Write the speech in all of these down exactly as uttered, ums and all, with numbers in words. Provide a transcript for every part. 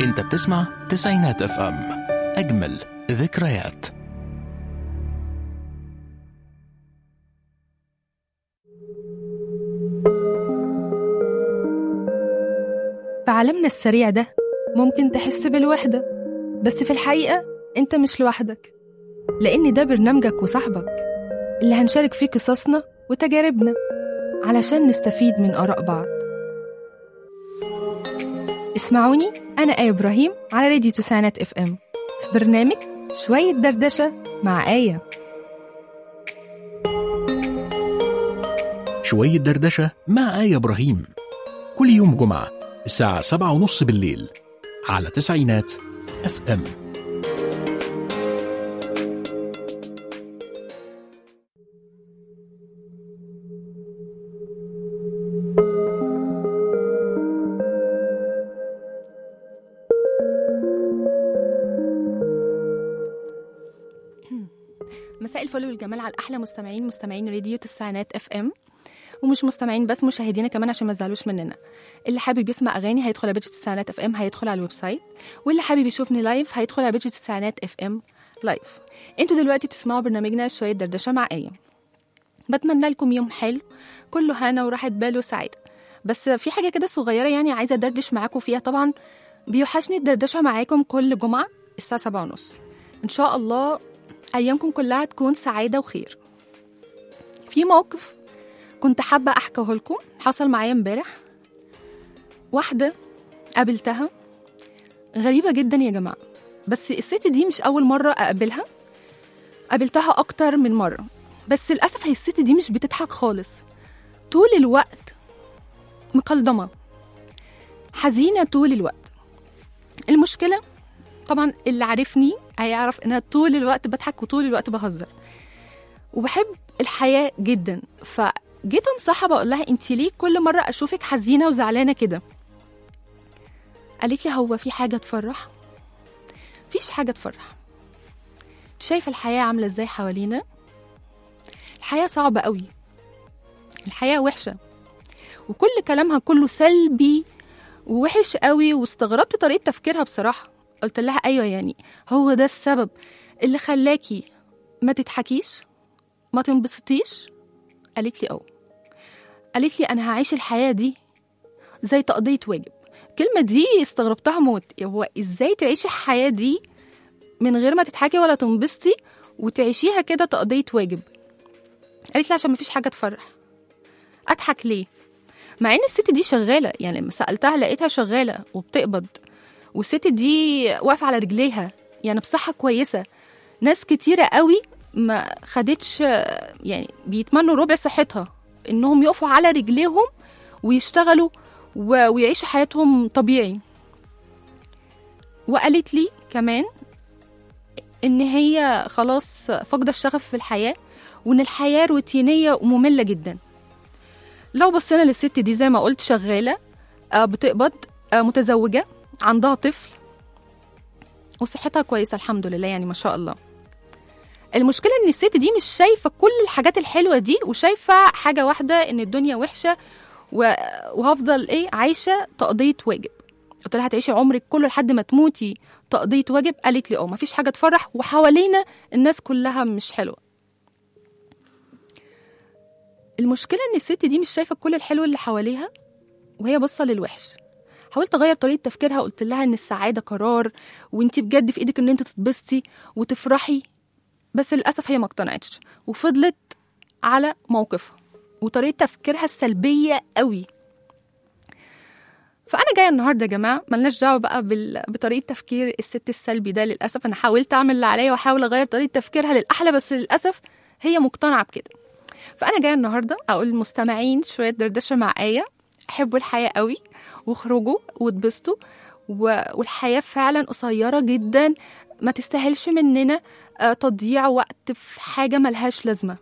انت بتسمع تسعينات اف ام، اجمل ذكريات. في عالمنا السريع ده ممكن تحس بالوحدة، بس في الحقيقة انت مش لوحدك، لأن ده برنامجك وصاحبك اللي هنشارك فيه قصصنا وتجاربنا علشان نستفيد من آراء بعض. اسمعوني أنا آية إبراهيم على راديو تسعينات اف ام في برنامج شوية دردشة مع آية. شوية دردشة مع آية إبراهيم كل يوم جمعة الساعة سبعة ونص بالليل على تسعينات اف ام. مساء الفل والجمال على الأحلى مستمعين مستمعين راديو تسعينات اف ام، ومش مستمعين بس، مشاهدينا كمان عشان ما تزعلوش مننا. اللي حابب يسمع اغاني هيدخل على بيج تسعينات اف ام، هيدخل على الويب سايت، واللي حابب يشوفني لايف هيدخل على بيج تسعينات اف ام لايف. انتوا دلوقتي بتسمعوا برنامجنا شويه دردشه مع آية. بتمنى لكم يوم حلو كله هنا وراحه بال وسعاده. بس في حاجه كده صغيره يعني عايزه ادردش معاكم فيها. طبعا بيوحشني الدردشه معاكم كل جمعه الساعه سبعة ونص. ان شاء الله ايامكم كلها تكون سعاده وخير. في موقف كنت حابة أحكيه لكم حصل معايا امبارح. واحدة قابلتها غريبة جدا يا جماعة، بس الست دي مش أول مرة أقابلها، قابلتها أكتر من مرة. بس للأسف هي الست دي مش بتضحك خالص، طول الوقت مقلدمة، حزينة طول الوقت. المشكلة طبعا اللي عارفني هيعرف إن أنا طول الوقت بضحك وطول الوقت بهزر وبحب الحياة جدا. ف جيت انصحها بقول لها انتي ليه كل مرة اشوفك حزينة وزعلانة كده؟ قالت لي هو في حاجة تفرح؟ فيش حاجة تفرح. شايفة الحياة عاملة ازاي حوالينا؟ الحياة صعبة قوي، الحياة وحشة، وكل كلامها كله سلبي ووحش قوي. واستغربت طريقة تفكيرها بصراحة. قلت لها ايوه، يعني هو ده السبب اللي خلاكي ما تضحكيش ما تنبسطيش؟ قالت لي اه. قالت لي أنا هعيش الحياة دي زي تقضية واجب. الكلمة دي استغربتها موت. هو إزاي تعيشي الحياة دي من غير ما تضحكي ولا تنبسطي وتعيشيها كده تقضية واجب؟ قالت لي عشان مفيش حاجة تفرح. أضحك ليه؟ مع إن الست دي شغالة، يعني لما سألتها لقيتها شغالة وبتقبض، والست دي واقفة على رجليها يعني بصحة كويسة. ناس كتيرة قوي ما خدتش، يعني بيتمنوا ربع صحتها إنهم يقفوا على رجليهم ويشتغلوا ويعيشوا حياتهم طبيعي. وقالت لي كمان إن هي خلاص فقدة الشغف في الحياة، وإن الحياة روتينية ومملة جدا. لو بصينا للست دي زي ما قلت شغالة، بتقبض، متزوجة، عندها طفل، وصحتها كويسة الحمد لله، يعني ما شاء الله. المشكلة إن الست دي مش شايفة كل الحاجات الحلوة دي، وشايفة حاجة واحدة إن الدنيا وحشة وهفضل إيه عايشة تقضية واجب. قلت لها هتعيشي عمرك كله لحد ما تموتي تقضية واجب؟ قالت لي اه، مفيش حاجة تفرح وحوالينا الناس كلها مش حلوة. المشكلة إن الست دي مش شايفة كل الحلو اللي حواليها وهي بصة للوحش. حاولت أغير طريقة تفكيرها، قلت لها إن السعادة قرار، وإنتي بجد في إيدك إن أنت تتبسطي وتفرحي. بس للأسف هي ما اقتنعتش وفضلت على موقفها وطريقة تفكيرها السلبية قوي. فأنا جاية النهاردة يا جماعة ملناش دعوة بقى بال... بطريقة تفكير الست السلبي ده. للأسف أنا حاولت أعمل اللي عليا وأحاول أغير طريقة تفكيرها للأحلى، بس للأسف هي مقتنعة بكده. فأنا جاية النهاردة أقول للمستمعين شوية دردشة مع آية. حبوا الحياة قوي وخرجوا واتبسطوا، و... والحياة فعلا قصيرة جدا، ما تستاهلش مننا تضييع وقت في حاجة ملهاش لازمة.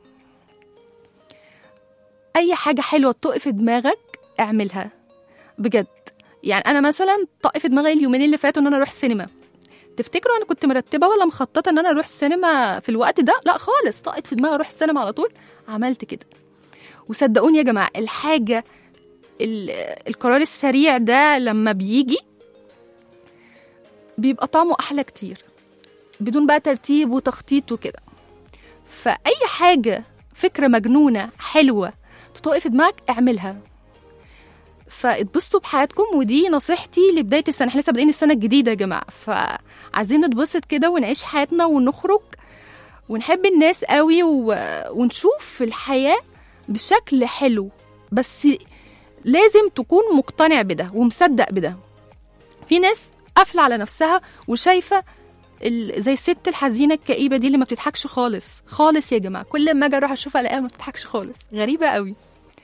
أي حاجة حلوة تطق في دماغك اعملها بجد. يعني أنا مثلا طق في دماغي اليومين اللي فاتوا إن أنا أروح سينما. تفتكروا أنا كنت مرتبة ولا مخططة إن أنا أروح السينما في الوقت ده؟ لا خالص، طقت في دماغي أروح السينما على طول، عملت كده. وصدقوني يا جماعة الحاجة القرار السريع ده لما بيجي بيبقى طعمه أحلى كتير بدون بقى ترتيب وتخطيط وكده. فأي حاجة فكرة مجنونة حلوة تطوقي في دماغك اعملها. فاتبسطوا بحياتكم، ودي نصيحتي لبداية السنة. احنا لسه بادئين السنة الجديدة يا جماعة، فعايزين نتبسط كده ونعيش حياتنا ونخرج ونحب الناس قوي و... ونشوف الحياة بشكل حلو، بس لازم تكون مقتنع بده ومصدق بده. في ناس قافلة على نفسها وشايفة ال... زي الست الحزينة الكئيبة دي اللي ما بتضحكش خالص خالص يا جماعة. كل ما اجي اروح اشوفها الاقيها ما بتضحكش خالص، غريبة قوي.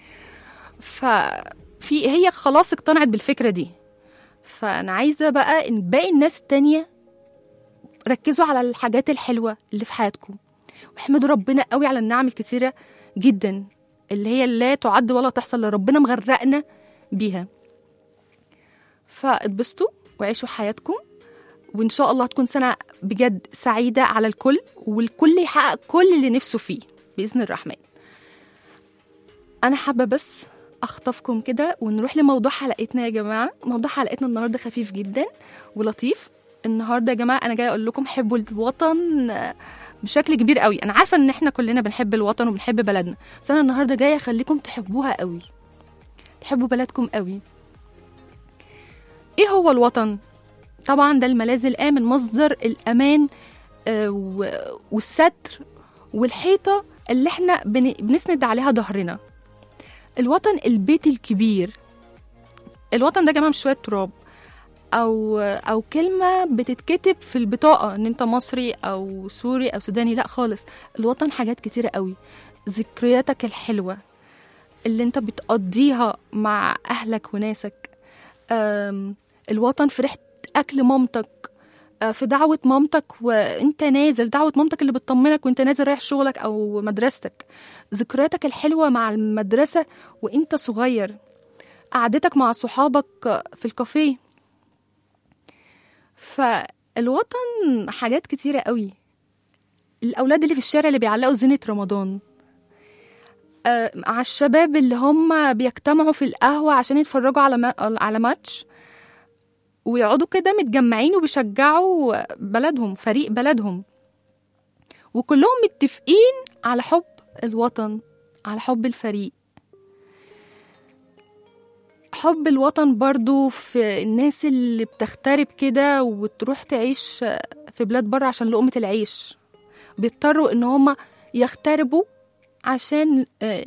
ففي هي خلاص اقتنعت بالفكرة دي. فانا عايزة بقى ان باقي الناس التانية ركزوا على الحاجات الحلوة اللي في حياتكم، واحمدوا ربنا قوي على النعم الكتيرة جدا اللي هي لا تعد ولا تحصى اللي ربنا مغرقنا بيها. فاتبسطوا وعيشوا حياتكم، وإن شاء الله هتكون سنة بجد سعيدة على الكل، والكل يحقق كل اللي نفسه فيه بإذن الرحمن. أنا حابة بس أخطفكم كده ونروح لموضوع حلقتنا يا جماعة. موضوع حلقتنا النهاردة خفيف جدا ولطيف. النهاردة يا جماعة أنا جاية أقول لكم حبوا الوطن بشكل كبير قوي. أنا عارفة إن إحنا كلنا بنحب الوطن وبنحب بلدنا، بس أنا النهاردة جاية أخليكم تحبوها قوي، تحبوا بلدكم قوي. إيه هو الوطن؟ طبعا ده الملاذ الآمن، مصدر الأمان والستر والحيطة اللي احنا بنسند عليها ظهرنا. الوطن البيت الكبير. الوطن ده يا جماعة مش شوية تراب أو أو كلمة بتتكتب في البطاقة إن أنت مصري أو سوري أو سوداني، لا خالص. الوطن حاجات كتيرة قوي. ذكرياتك الحلوة اللي أنت بتقضيها مع أهلك وناسك. الوطن في ريحة أكل مامتك، في دعوة مامتك وانت نازل، دعوة مامتك اللي بتطمنك وانت نازل رايح شغلك أو مدرستك. ذكرياتك الحلوة مع المدرسة وانت صغير، قعدتك مع صحابك في الكافيه. فالوطن حاجات كتيرة قوي. الأولاد اللي في الشارع اللي بيعلقوا زينة رمضان، آه، مع الشباب اللي هم بيجتمعوا في القهوة عشان يتفرجوا على ما... على ماتش ويقعدوا كده متجمعين وبيشجعوا بلدهم، فريق بلدهم، وكلهم متفقين على حب الوطن، على حب الفريق. حب الوطن برضو في الناس اللي بتغترب كده وتروح تعيش في بلاد بره عشان لقمة العيش، بيضطروا ان هم يغتربوا عشان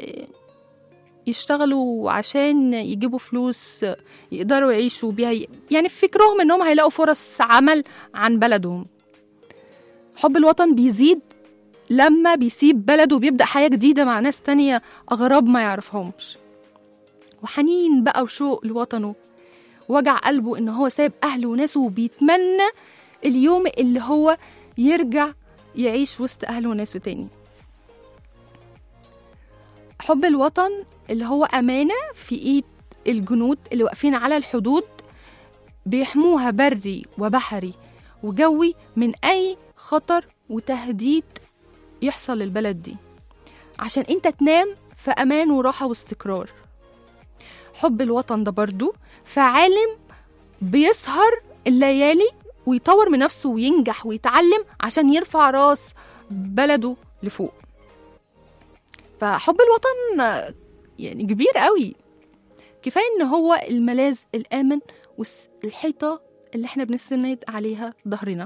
يشتغلوا، عشان يجيبوا فلوس يقدروا يعيشوا بيها. يعني في فكرهم انهم هيلاقوا فرص عمل عن بلدهم. حب الوطن بيزيد لما بيسيب بلده وبيبدأ حياة جديدة مع ناس تانية أغراب ما يعرفهمش، وحنين بقى وشوق لوطنه، وجع قلبه إن هو سايب أهله وناسه وبيتمنى اليوم اللي هو يرجع يعيش وسط أهله وناسه تاني. حب الوطن اللي هو أمانة في إيد الجنود اللي واقفين على الحدود بيحموها بري وبحري وجوي من أي خطر وتهديد يحصل للبلد دي، عشان انت تنام في أمان وراحة واستقرار. حب الوطن ده برضو في عالم بيسهر الليالي ويطور من نفسه وينجح ويتعلم عشان يرفع راس بلده لفوق. فحب الوطن يعني كبير قوي. كفاية ان هو الملاذ الآمن والحيطة اللي احنا بنستند عليها ظهرنا.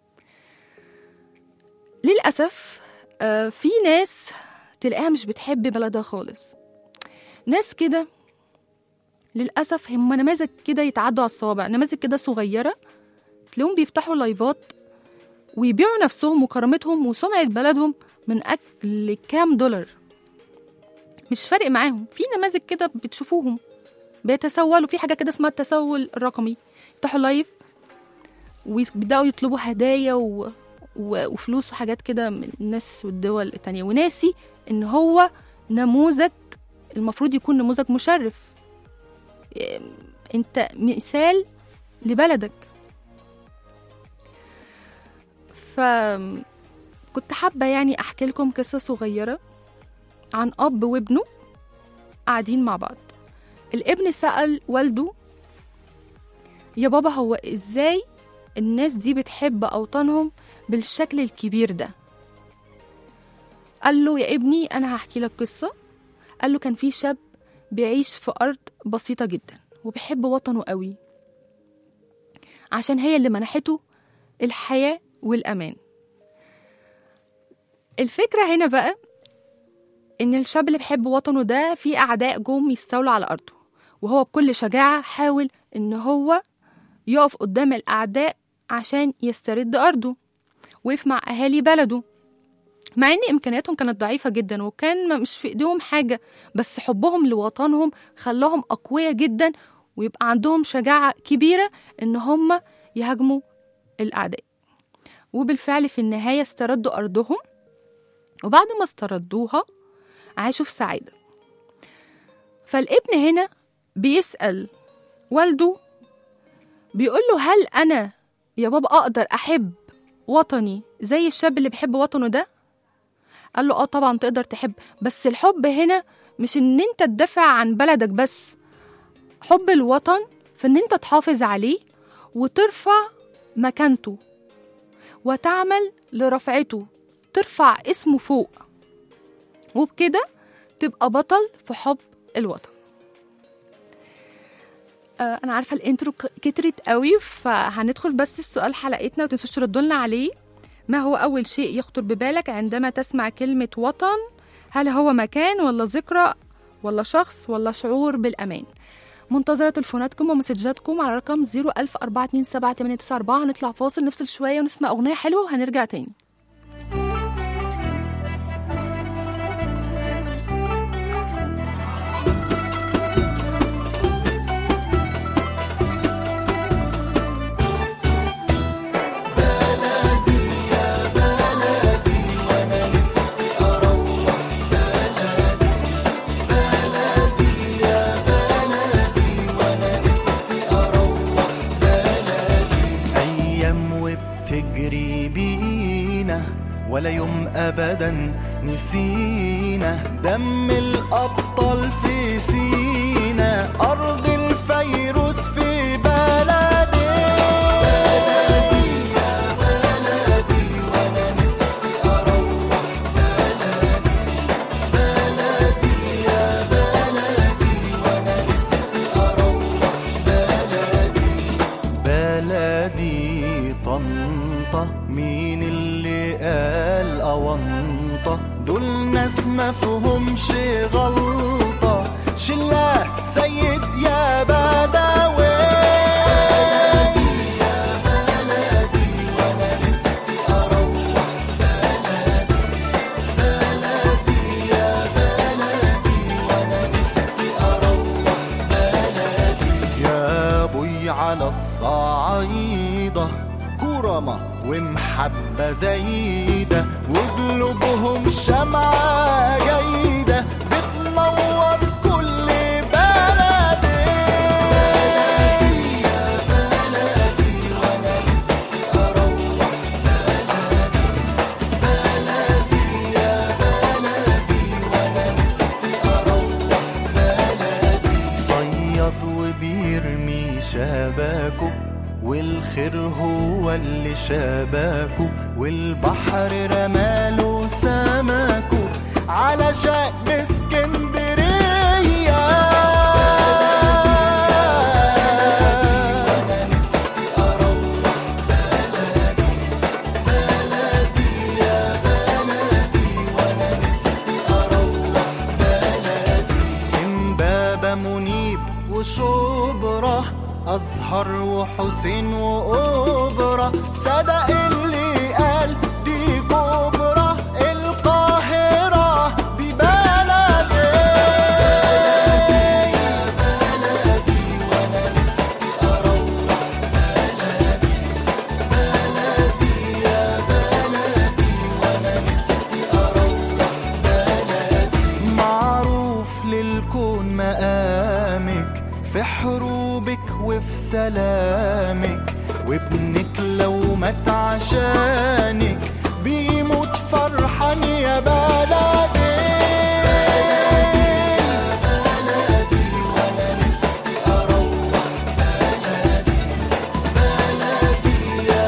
للأسف في ناس تلاقيها مش بتحب بلدها خالص. ناس كده للأسف هم نماذج كده يتعدوا على الصوابع، نماذج كده صغيرة تلاقيهم بيفتحوا لايفات ويبيعوا نفسهم وكرامتهم وسمعة بلدهم من أجل كام دولار، مش فارق معاهم. في نماذج كده بتشوفوهم بيتسولوا في حاجة كده اسمها التسول الرقمي، يفتحوا لايف ويبدأوا يطلبوا هدايا و... و... وفلوس وحاجات كده من الناس والدول التانية، وناسي إن هو نموذج المفروض يكون نموذج مشرف. انت مثال لبلدك. فكنت حابة يعني أحكي لكم قصة صغيرة عن أب وابنه قاعدين مع بعض. الابن سأل والده: يا بابا هو إزاي الناس دي بتحب أوطانهم بالشكل الكبير ده. قال له يا ابني أنا هحكي لك قصة. قال له كان في شاب بيعيش في أرض بسيطة جدا وبيحب وطنه قوي عشان هي اللي منحته الحياة والأمان. الفكرة هنا بقى إن الشاب اللي بيحب وطنه ده في أعداء جم يستولوا على أرضه، وهو بكل شجاعة حاول إن هو يقف قدام الأعداء عشان يسترد أرضه، وقف مع أهالي بلده مع إن إمكانياتهم كانت ضعيفة جدا وكان مش في إيديهم حاجة، بس حبهم لوطنهم خلاهم أقوياء جدا ويبقى عندهم شجاعة كبيرة إن هم يهاجموا الأعداء. وبالفعل في النهاية استردوا أرضهم، وبعد ما استردوها عاشوا في سعادة. فالابن هنا بيسأل والده بيقول له هل أنا يا بابا أقدر أحب وطني زي الشاب اللي بيحب وطنه ده؟ قال له آه طبعا تقدر تحب، بس الحب هنا مش إن أنت تدافع عن بلدك بس، حب الوطن في إن أنت تحافظ عليه وترفع مكانته وتعمل لرفعته، ترفع اسمه فوق، وبكده تبقى بطل في حب الوطن. آه أنا عارفة الانترو كترت قوي، فهندخل بس في سؤال حلقتنا وتنسوش تردولنا عليه. ما هو أول شيء يخطر ببالك عندما تسمع كلمة وطن؟ هل هو مكان ولا ذكرى ولا شخص ولا شعور بالأمان؟ منتظرة تليفوناتكم ومسجاتكم على رقم صفر ألف أربعة اتنين سبعة تمانية تسعة أربعة. هنطلع فاصل نفصل شوية ونسمع أغنية حلوة وهنرجع تاني. ولا يوم أبدا نسينا دم الأبطال في سينا، أرض الفيروز في بلدي. بلدي يا بلدي وأنا نفسي أروح بلدي. بلدي يا بلدي وأنا نفسي أروح بلدي. بلدي طنطا، مين اللي قال أونطة؟ دول ناس مفهومش غلطة، شلة سيد يا بدوي. بلدي يا بلدي وأنا نفسي أروح بلدي. بلدي يا بلدي وأنا نفسي أروح بلدي. يا بوي على الصعايدة كرمة ومحبة زايدة وقلوبهم شمعة جيدة بتنور كل بلدي. بلدي يا بلدي وأنا نفسي أروح بلدي. بلدي يا بلدي وأنا نفسي أروح بلدي. صياد وبيرمي شباكه والخير هو اللي شباكه، والبحر رماله سمكه على شأن اسكندرية. وأنا نفسي أروح بلدي. بلدي يا بلدي وأنا نفسي أروح بلدي. إمبابة منيب وشبرا، أزهر وحسين وأوبرا، صدق اللي قال دي كبرى القاهرة دي بلدي. يا بلدي وأنا نفسي أروح بلدي. بلدي يا بلدي وأنا نفسي أروح بلدي. معروف للكون مقامك في حروبك وفي سلامك، وابنك لو مات عشانك بيموت فرحان يا بلدي. يا بلدي وأنا نفسي أروح بلدي. بلدي يا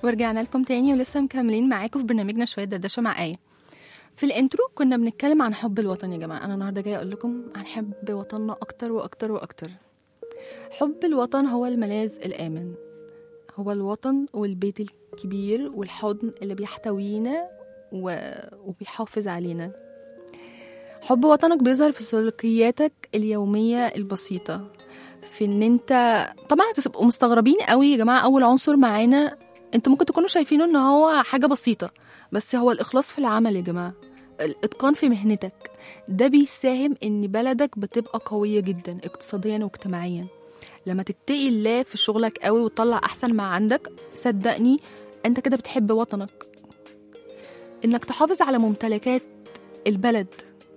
ورجعنا لكم تاني ولسه مكملين معاكم في برنامجنا شوية دردشة مع آية. في الانترو كنا بنتكلم عن حب الوطن يا جماعة. أنا النهاردة جاية أقول لكم عن حب وطننا أكتر وأكتر وأكتر. حب الوطن هو الملاذ الآمن، هو الوطن والبيت الكبير والحضن اللي بيحتوينا و... وبيحافظ علينا. حب وطنك بيظهر في سلوكياتك اليومية البسيطة، في ان انت طبعا هتبقوا مستغربين قوي يا جماعة. اول عنصر معانا انتوا ممكن تكونوا شايفينه ان هو حاجة بسيطة، بس هو الإخلاص في العمل يا جماعة، الإتقان في مهنتك. ده بيساهم ان بلدك بتبقى قوية جدا اقتصاديا واجتماعيا. لما تتقي الله في شغلك قوي وتطلع احسن ما عندك، صدقني انت كده بتحب وطنك. انك تحافظ على ممتلكات البلد،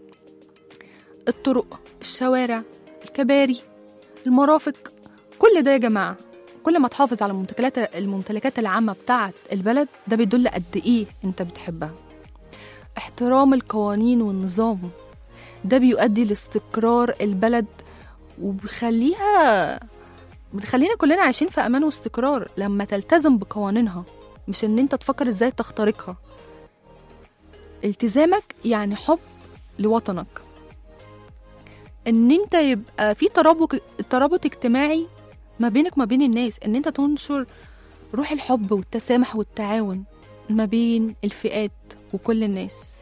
الطرق، الشوارع، الكباري، المرافق، كل ده يا جماعة، كل ما تحافظ على الممتلكات الممتلكات العامة بتاعت البلد، ده بيدل قد ايه انت بتحبها. احترام القوانين والنظام، ده بيؤدي لاستقرار البلد وبيخليها بتخلينا كلنا عايشين في امان واستقرار لما تلتزم بقوانينها، مش ان انت تفكر ازاي تخترقها. التزامك يعني حب لوطنك، ان انت يبقى في ترابط ترابط اجتماعي ما بينك وما بين الناس، ان انت تنشر روح الحب والتسامح والتعاون ما بين الفئات وكل الناس.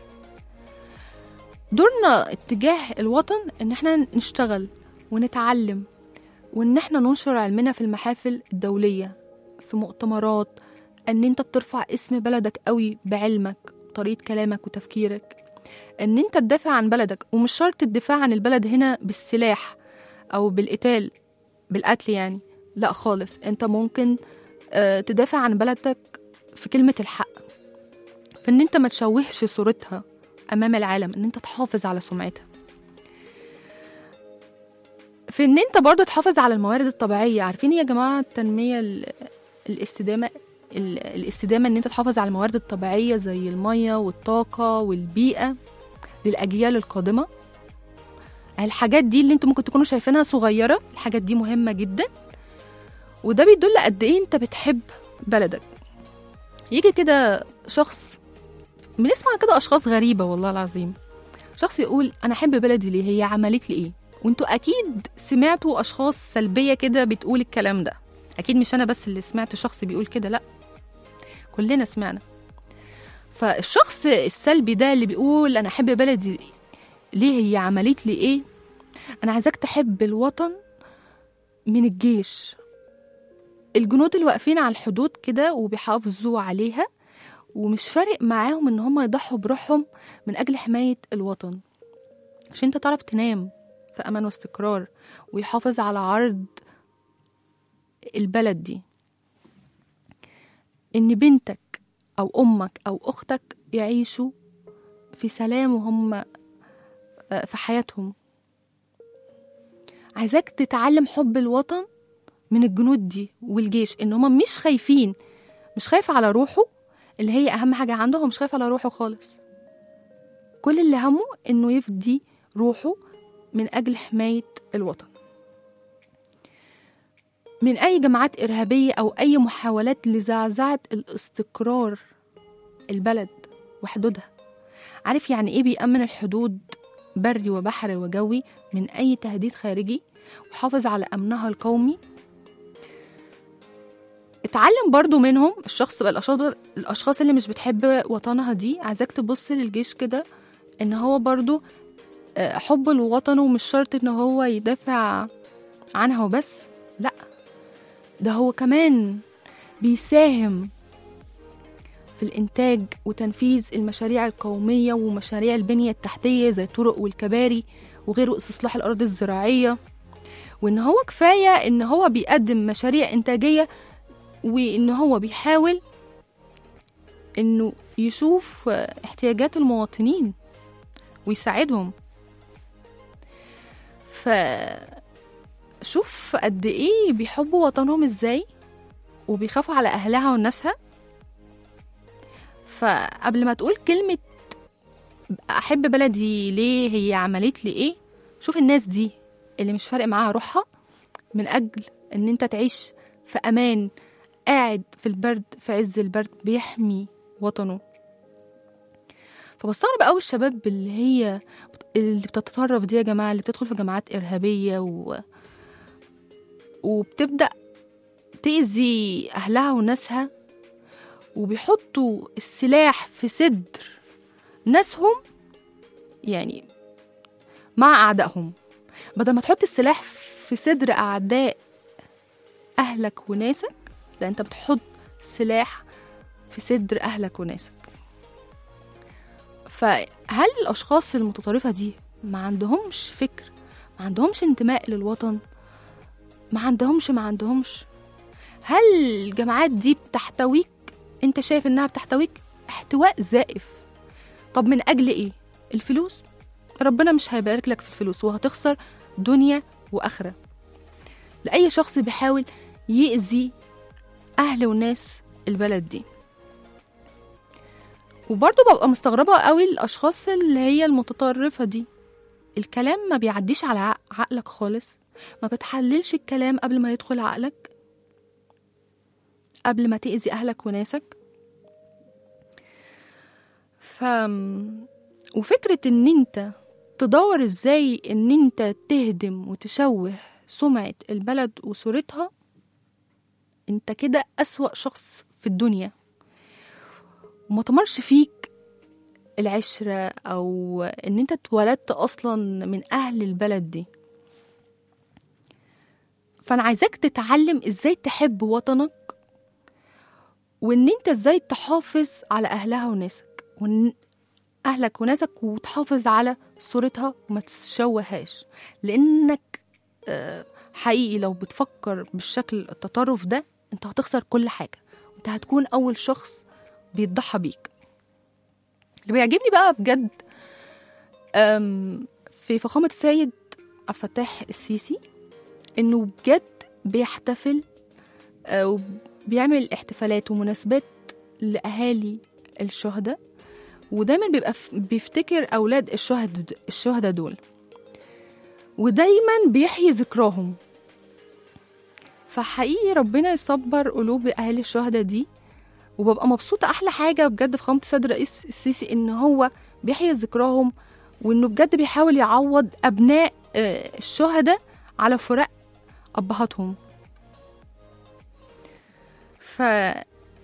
دورنا اتجاه الوطن ان احنا نشتغل ونتعلم، وان احنا ننشر علمنا في المحافل الدولية، في مؤتمرات، ان انت بترفع اسم بلدك قوي بعلمك، طريقة كلامك وتفكيرك، ان انت تدافع عن بلدك. ومش شرط الدفاع عن البلد هنا بالسلاح او بالقتال، بالقتل يعني، لا خالص. انت ممكن اه تدافع عن بلدك في كلمة الحق، في ان انت ما تشوهش صورتها امام العالم، ان انت تحافظ على سمعتها، في ان انت برضو تحافظ على الموارد الطبيعية. عارفين يا جماعة التنمية الاستدامة الاستدامة ان انت تحافظ على الموارد الطبيعية زي المية والطاقة والبيئة للأجيال القادمة. الحاجات دي اللي انتوا ممكن تكونوا شايفينها صغيرة، الحاجات دي مهمة جدا، وده بيدل قد ايه انت بتحب بلدك. يجي كده شخص، بنسمع كده أشخاص غريبة والله العظيم، شخص يقول أنا أحب بلدي ليه؟ هي عملت لي إيه؟ وانتوا أكيد سمعتوا أشخاص سلبية كده بتقول الكلام ده، أكيد مش أنا بس اللي سمعت شخص بيقول كده، لأ كلنا سمعنا. فالشخص السلبي ده اللي بيقول أنا أحب بلدي ليه؟ هي عملت لي إيه؟ أنا عايزاك تحب الوطن من الجيش، الجنود اللي واقفين على الحدود كده وبيحافظوا عليها، ومش فارق معاهم إن هم يضحوا بروحهم من أجل حماية الوطن، عشان انت تعرف تنام في أمان واستقرار، ويحافظ على عرض البلد دي. إن بنتك أو أمك أو أختك يعيشوا في سلام وهم في حياتهم. عايزاك تتعلم حب الوطن من الجنود دي والجيش، إن هم مش خايفين، مش خايف على روحه اللي هي أهم حاجة عنده، هو مش خايف على روحه خالص، كل اللي همه إنه يفدي روحه من أجل حماية الوطن من أي جماعات إرهابية أو أي محاولات لزعزعة الاستقرار البلد وحدودها. عارف يعني إيه بيأمن الحدود بري وبحري وجوي من أي تهديد خارجي وحافظ على أمنها القومي؟ اتعلم برضو منهم. الشخص بقى الأشخاص اللي مش بتحب وطنها دي، عايزاك تبص للجيش كده إن هو برضو حب الوطن، ومش شرط إن هو يدافع عنها وبس، لأ، ده هو كمان بيساهم في الإنتاج وتنفيذ المشاريع القومية ومشاريع البنية التحتية زي الطرق والكباري وغيره، استصلاح الأرض الزراعية. وإن هو كفاية إن هو بيقدم مشاريع إنتاجية، وإن هو بيحاول إنه يشوف احتياجات المواطنين ويساعدهم. فشوف قد إيه بيحبوا وطنهم إزاي وبيخافوا على أهلها وناسها. فقبل ما تقول كلمة أحب بلدي ليه، هي عملت لي إيه، شوف الناس دي اللي مش فارق معاها روحها من أجل أن أنت تعيش في أمان قاعد في البرد، في عز البرد بيحمي وطنه. فبستغرب قوي الشباب اللي هي اللي بتتطرف دي يا جماعة، اللي بتدخل في جماعات إرهابية و... وبتبدأ تأذي أهلها وناسها، وبيحطوا السلاح في صدر ناسهم، يعني مع أعدائهم. بدل ما تحط السلاح في صدر أعداء أهلك وناسك، لا أنت بتحط سلاح في صدر أهلك وناسك. فهل الأشخاص المتطرفة دي ما عندهمش فكر، ما عندهمش انتماء للوطن، ما عندهمش ما عندهمش هل الجماعات دي بتحتويك؟ انت شايف انها بتحتويك احتواء زائف. طب من أجل ايه؟ الفلوس؟ ربنا مش هيبارك لك في الفلوس، وهتخسر دنيا وآخرة. لأي شخص بيحاول يأذي أهل وناس البلد دي. وبرضه ببقى مستغربة قوي الأشخاص اللي هي المتطرفة دي، الكلام ما بيعديش على عقلك خالص، ما بتحللش الكلام قبل ما يدخل عقلك، قبل ما تأذي أهلك وناسك. ف... وفكرة ان انت تدور ازاي ان انت تهدم وتشوه سمعة البلد وصورتها، انت كده أسوأ شخص في الدنيا، وما تمرش فيك العشرة او ان انت اتولدت اصلا من اهل البلد دي. فانا عايزاك تتعلم ازاي تحب وطنك، وان انت ازاي تحافظ على اهلها وناسك، وان اهلك وناسك وتحافظ على صورتها وما تشوههاش. لانك حقيقي لو بتفكر بالشكل التطرف ده انت هتخسر كل حاجة، انت هتكون اول شخص بيتضحى بيك. اللي بيعجبني بقى بجد في فخامة السيد عبد الفتاح السيسي انه بجد بيحتفل وبيعمل احتفالات ومناسبات لأهالي الشهداء، ودايما بيبقى بيفتكر أولاد الشهداء الشهداء دول، ودايما بيحيي ذكراهم. فحقيقي ربنا يصبر قلوب أهالي الشهداء دي، وببقى مبسوطة. أحلى حاجة بجد في فخامة السيد الرئيس السيسي إن هو بيحيي ذكراهم، وإنه بجد بيحاول يعوض أبناء الشهداء على فراق أبهاتهم. فاتعلم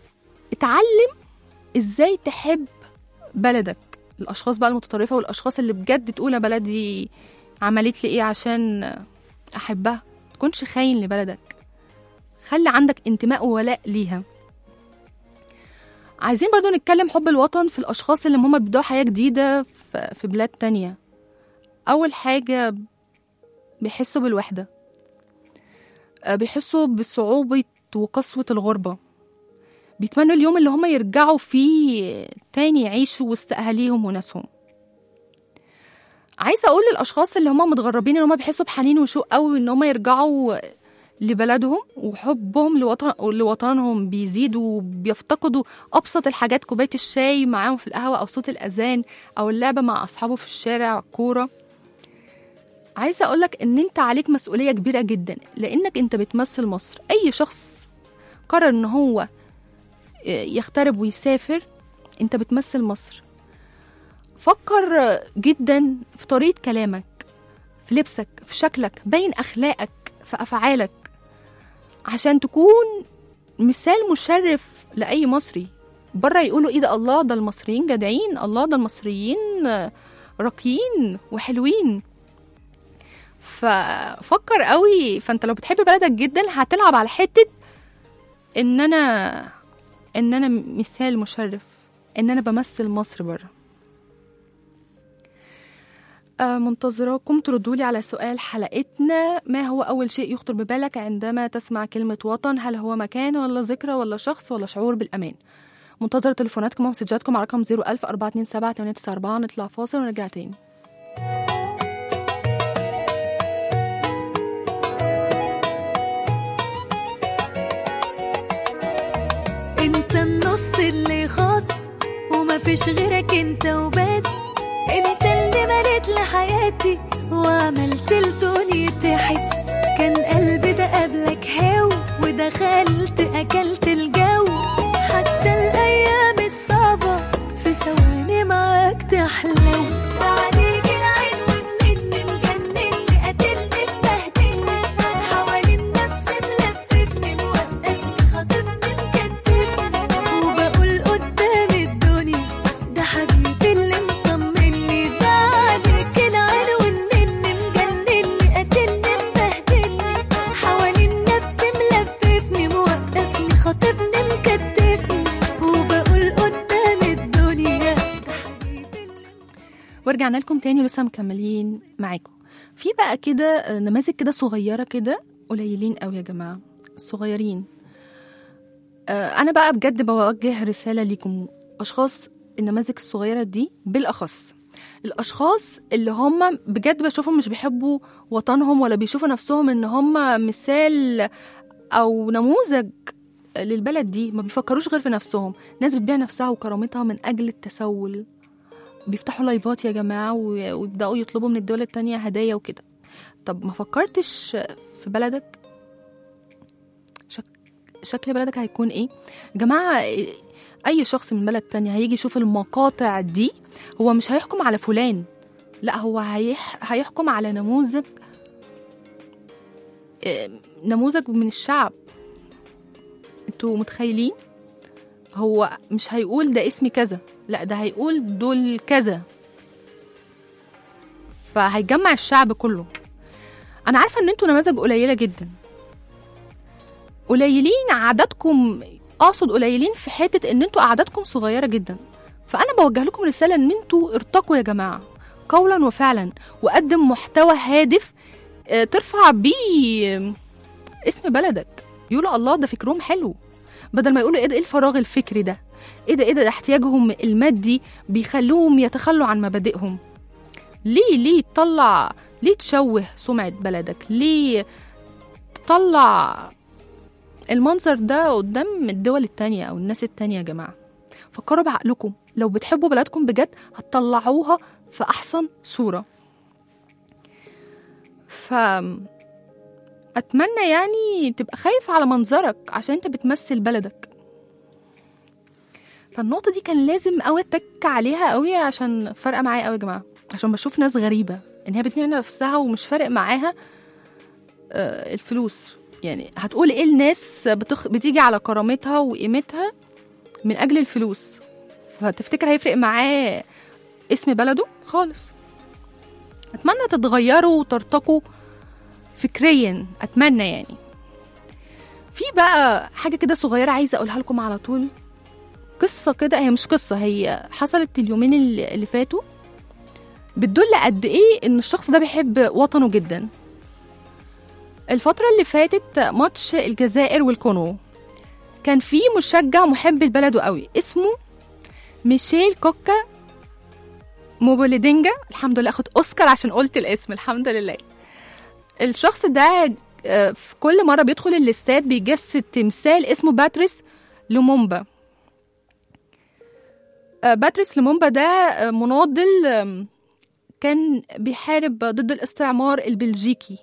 إزاي تحب بلدك. الأشخاص بقى المتطرفة والأشخاص اللي بجد تقول بلدي عملت لي إيه عشان أحبها، تكونش خاين لبلدك، خلي عندك انتماء وولاء ليها. عايزين برضو نتكلم حب الوطن في الأشخاص اللي هم بيبدأوا حياة جديدة في بلاد تانية. أول حاجة بيحسوا بالوحدة، بيحسوا بصعوبة وقسوة الغربة، بيتمنوا اليوم اللي هم يرجعوا فيه تاني يعيشوا وسط أهاليهم وناسهم. عايزة أقول للأشخاص اللي هم متغربين إن هم بيحسوا بحنين وشوق قوي إن هم يرجعوا لبلدهم، وحبهم لوطن لوطنهم بيزيد، وبيفتقدوا أبسط الحاجات، كوباية الشاي معاهم في القهوة، أو صوت الأذان، أو اللعبة مع أصحابه في الشارع كورة. عايزة أقولك إن أنت عليك مسؤولية كبيرة جدا، لأنك أنت بتمثل مصر. أي شخص قرر إن هو يغترب ويسافر، أنت بتمثل مصر. فكر جدا في طريقة كلامك، في لبسك، في شكلك، بين أخلاقك، في أفعالك، عشان تكون مثال مشرف لأي مصري. برا يقولوا إيه ده، الله ده المصريين جدعين، الله ده المصريين راقيين وحلوين. ففكر قوي. فأنت لو بتحب بلدك جدا هتلعب على حتة إن أنا إن أنا مثال مشرف، إن أنا بمثل مصر برا. منتظراكم تردولي على سؤال حلقتنا: ما هو أول شيء يخطر ببالك عندما تسمع كلمة وطن؟ هل هو مكان ولا ذكرى ولا شخص ولا شعور بالأمان؟ منتظرة تليفوناتكم ومسجاتكم على رقم صفر ألف أربعة اتنين سبعة تمانية تسعة أربعة. نطلع فاصل ونرجع تاني. انت النص اللي خاص وما فيش غيرك انت وبس، انت اللي مليت لحياتي وعملت الدنيا تحس. كان قلبي ده قبلك هاو ودخلت اكلت ورجعنا لكم تاني لسه مكملين معاكم. في بقى كده نماذج كده صغيرة كده قليلين قوي يا جماعة، صغيرين. أنا بقى بجد بوجه رسالة ليكم أشخاص النماذج الصغيرة دي، بالأخص الأشخاص اللي هم بجد بشوفهم مش بيحبوا وطنهم ولا بيشوفوا نفسهم إن هم مثال أو نموذج للبلد دي، ما بيفكروش غير في نفسهم. ناس بتبيع نفسها وكرامتها من أجل التسول، بيفتحوا لايفات يا جماعة ويبدأوا يطلبوا من الدولة التانية هدايا وكده. طب ما فكرتش في بلدك؟ شك... شكل بلدك هيكون ايه؟ جماعة أي شخص من بلد تانية هيجي يشوف المقاطع دي، هو مش هيحكم على فلان، لا هو هيح... هيحكم على نموذج نموذج من الشعب. انتوا متخيلين؟ هو مش هيقول ده اسمي كذا، لا ده هيقول دول كذا، فهيجمع الشعب كله. انا عارفه ان انتوا نماذج قليله جدا، قليلين عددكم، اقصد قليلين في حته ان انتوا اعدادكم صغيره جدا. فانا بوجه لكم رساله ان انتوا ارتقوا يا جماعه قولا وفعلا، وقدم محتوى هادف ترفع بيه اسم بلدك، يقولوا الله ده فكرهم حلو، بدل ما يقولوا ايه ده، ايه الفراغ الفكري ده، ايه ده ايه ده احتياجهم المادي بيخلوهم يتخلوا عن مبادئهم. ليه ليه تطلع، ليه تشوه سمعة بلدك، ليه تطلع المنظر ده قدام الدول التانية او الناس التانية؟ يا جماعة فكروا بعقلكم، لو بتحبوا بلدكم بجد هتطلعوها في احسن صورة. ف أتمنى يعني تبقى خايف على منظرك عشان أنت بتمثل بلدك. فالنقطة دي كان لازم أوي أتك عليها أوي، عشان فرق معايا أوي يا جماعة، عشان بشوف ناس غريبة إن هي بتبيع نفسها ومش فارق معاها آه الفلوس. يعني هتقول إيه الناس بتخ... بتيجي على كرامتها وقيمتها من أجل الفلوس، فتفتكر هيفرق معاه اسم بلده؟ خالص. أتمنى تتغيروا وترتقوا فكريا، أتمنى يعني. في بقى حاجة كده صغيرة عايزة أقولها لكم على طول، قصة كده، هي مش قصة، هي حصلت اليومين اللي فاتوا، بتدل قد إيه إن الشخص ده بيحب وطنه جدا. الفترة اللي فاتت ماتش الجزائر والكونغو، كان في مشجع محب لبلده قوي اسمه ميشيل كوكا موبوليدينجا، الحمد لله أخد أوسكار عشان قلت الاسم، الحمد لله. الشخص ده في كل مرة بيدخل الاستاد بيجسد تمثال اسمه باتريس لومومبا. باتريس لومومبا ده مناضل كان بيحارب ضد الاستعمار البلجيكي،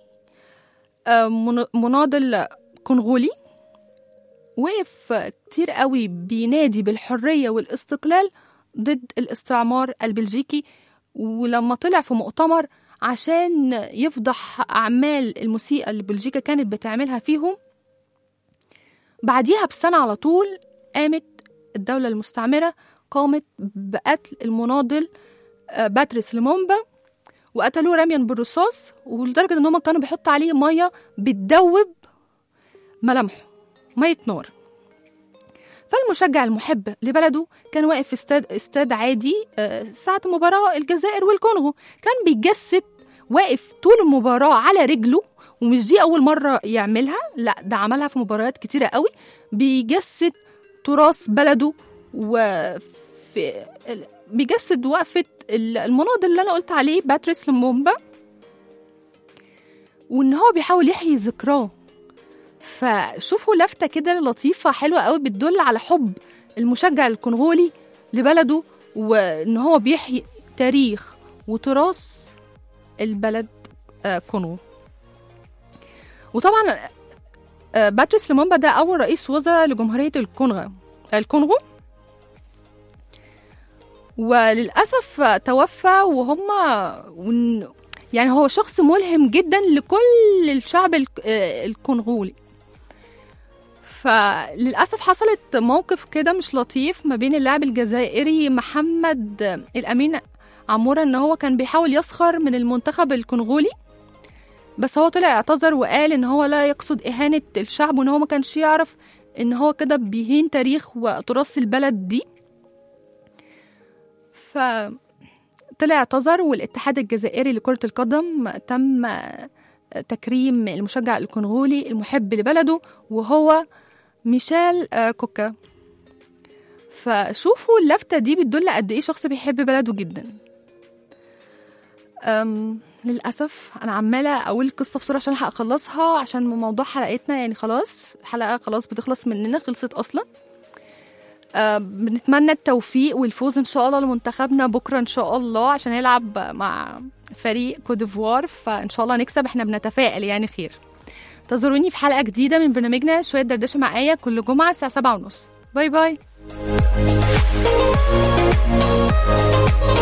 مناضل كونغولي، وقف كتير قوي بينادي بالحرية والاستقلال ضد الاستعمار البلجيكي. ولما طلع في مؤتمر عشان يفضح أعمال المسيئة اللي بلجيكا كانت بتعملها فيهم، بعديها بسنة على طول قامت الدولة المستعمرة قامت بقتل المناضل باتريس لومومبا، وقتلوه رميا بالرصاص، ولدرجة ان هم كانوا بيحطوا عليه مية بتدوب ملامحه، مية نار. فالمشجع المحب لبلده كان واقف في استاد, استاد عادي ساعة مباراة الجزائر والكونغو، كان بيجسد واقف طول المباراة على رجله، ومش دي أول مرة يعملها، لا ده عملها في مباريات كتيرة قوي، بيجسد تراث بلده، وفي بيجسد وقفة المناضل اللي أنا قلت عليه باتريس لومومبا، وإن هو بيحاول يحيي ذكراه. فشوفوا لفتة كده لطيفة حلوة قوي بتدل على حب المشجع الكونغولي لبلده، وإن هو بيحيي تاريخ وتراث البلد كونغو. وطبعا باتريس لومومبا ده أول رئيس وزراء لجمهورية الكونغو الكونغو وللأسف توفى، وهم يعني هو شخص ملهم جدا لكل الشعب الكونغولي. فللأسف حصلت موقف كده مش لطيف ما بين اللاعب الجزائري محمد الأمين عمورة، ان هو كان بيحاول يسخر من المنتخب الكونغولي، بس هو طلع اعتذر وقال ان هو لا يقصد إهانة الشعب، وان هو ما كانش يعرف ان هو كده بيهين تاريخ وتراث البلد دي. ف طلع اعتذر، والاتحاد الجزائري لكرة القدم تم تكريم المشجع الكونغولي المحب لبلده وهو ميشيل كوكا. فشوفوا اللفتة دي بتدل قد ايه شخص بيحب بلده جدا. أم للأسف أنا عمالة أقول القصة بسرعة عشان الحق أخلصها، عشان موضوع حلقتنا يعني خلاص الحلقة خلاص بتخلص مننا، خلصت أصلا. أه بنتمنى التوفيق والفوز إن شاء الله لمنتخبنا بكرة إن شاء الله، عشان يلعب مع فريق كوديفوار، فإن شاء الله نكسب، إحنا بنتفائل يعني خير. انتظروني في حلقة جديدة من برنامجنا شوية دردشة مع آية كل جمعة الساعة سبعة ونص. باي باي.